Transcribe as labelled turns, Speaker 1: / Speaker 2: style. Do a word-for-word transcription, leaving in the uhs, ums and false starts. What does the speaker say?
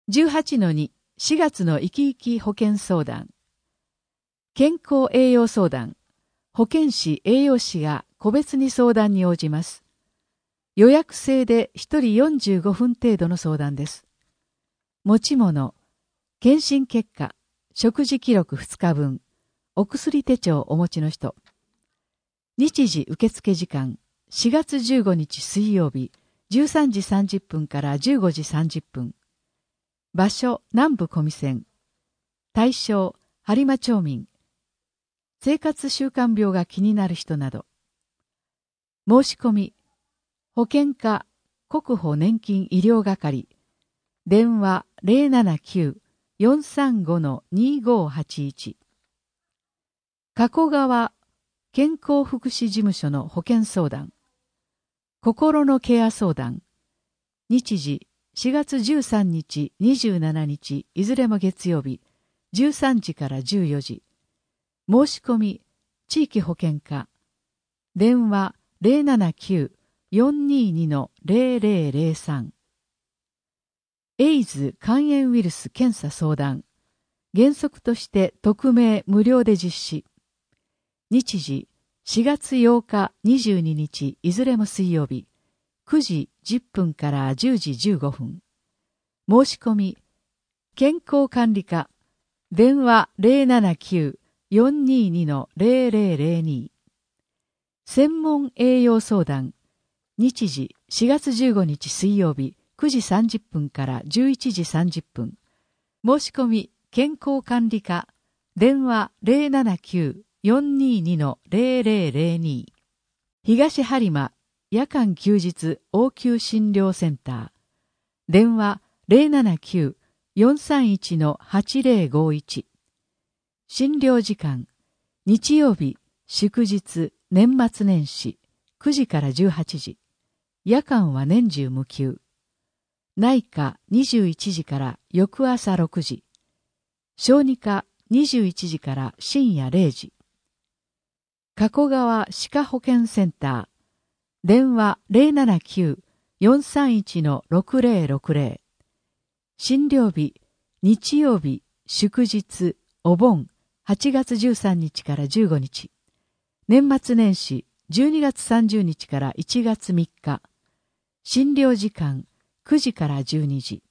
Speaker 1: じゅうはちのに、しがつの生き生き保健相談。健康栄養相談。保健師、栄養士が個別に相談に応じます。予約制でひとりよんじゅうごふん程度の相談です。持ち物、検診結果、食事記録ふつかぶん、お薬手帳お持ちの人。日時受付時間、しがつじゅうごにち水曜日、じゅうさんじさんじゅっぷんからじゅうごじさんじゅっぷん。場所、南部小見線。対象、播磨町民。生活習慣病が気になる人など。申し込み、保険課、国保年金医療係。電話 ゼロななきゅう よんさんご にごはちいち。加古川健康福祉事務所の保健相談。心のケア相談。日時、しがつじゅうさんにち、にじゅうしちにち、いずれも月曜日、じゅうさんじからじゅうよじ。申し込み、地域保健課。電話 ゼロななきゅう よんにに ゼロゼロゼロさん。エイズ肝炎ウイルス検査相談。原則として匿名無料で実施。日時、しがつようか、にじゅうににち、いずれも水曜日、くじじゅっぷんからじゅうじじゅうごふん。申し込み、健康管理課。電話 ゼロななきゅう よんにに ゼロゼロゼロに。専門栄養相談。日時、しがつじゅうごにち水曜日、くじさんじゅっぷんからじゅういちじさんじゅっぷん。申し込み、健康管理課。電話 ゼロななきゅう よんにに ゼロゼロゼロに。東播磨夜間休日応急診療センター。電話 ゼロななきゅう よんさんいち はちゼロごいち。診療時間、日曜日、祝日、年末年始、くじからじゅうはちじ。夜間は年中無休。内科にじゅういちじから翌朝ろくじ。小児科にじゅういちじから深夜れいじ。加古川歯科保健センター。電話 ゼロななきゅう よんさんいち ろくゼロろくゼロ。診療日、日曜日、祝日、お盆、はちがつじゅうさんにちからじゅうごにち。年末年始、じゅうにがつさんじゅうにちからいちがつみっか。診療時間、くじからじゅうにじ。